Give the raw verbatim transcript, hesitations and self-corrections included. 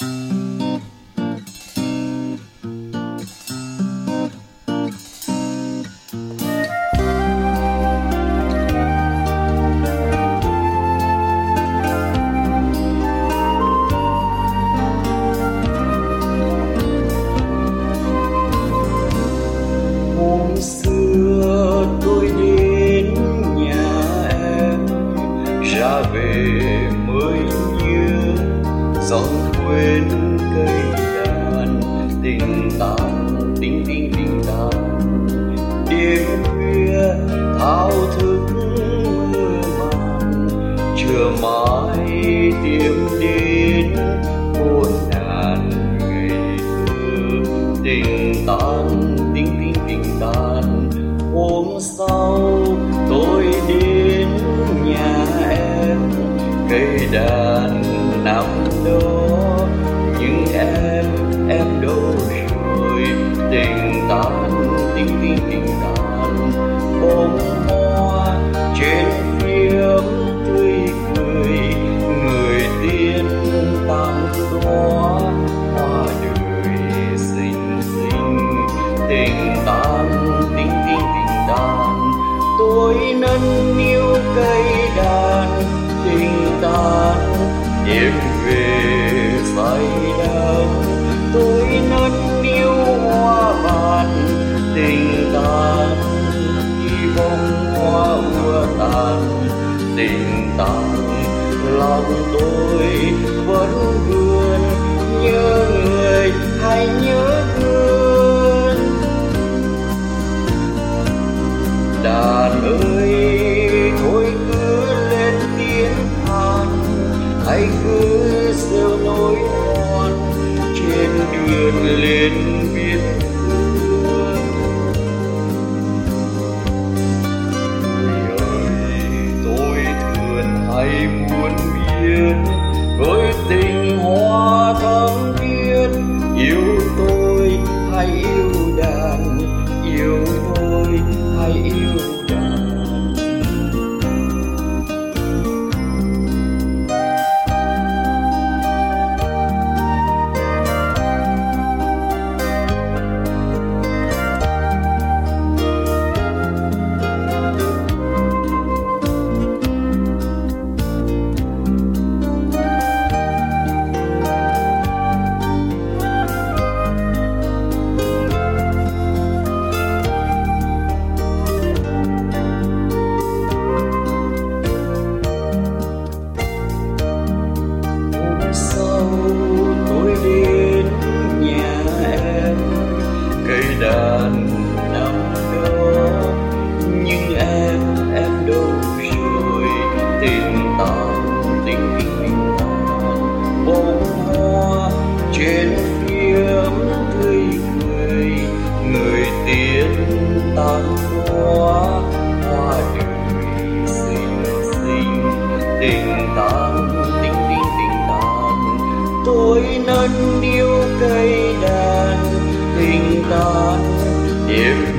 Xưa tôi đến nhà em, ra về mới nhớ giòn quên cây đàn tình tàn tình tình tình tàn. Đêm khuya thao thức mơ màng, chờ mãi tìm đến muôn ngàn ngày thơ. Tình tàn tình tình tình tàn. Hôm sau tôi đến nhà em, cây đàn nằm đó nhưng em em đâu rồi. Tình tàn tình tình tình tàn. Bông hoa trên phiếm tươi cười, người tiên tàn đóa hoa đời xinh xinh. Tình tàn tình tình tình tàn. Tôi nâng niu cây đàn tình tàn, đêm về say đắm. Tôi nâng niu hoa vàng tình tàn, khi bông hoa ùa tàn. Tình tàn lòng tôi vẫn vương, nhớ người hay nhớ gương. Đàn ơi thôi cứ lên tiếng than, hãy cứ rêu nỗi oan trên đường lên viết thương. Đời tôi thường hay muốn biết, với tình hoa thắm thiết. Yêu tôi hay yêu đàn, yêu tôi hay yêu đàn. Đàn nằm đó nhưng em em đâu rồi. Tình tàn tình tình tàn. Bông hoa trên phiếm tươi cười, người tiên tàn đóa hoa đời xinh xinh. Tình tàn tình tình tình tàn. Tôi nâng niu cây đàn tình tàn, đêm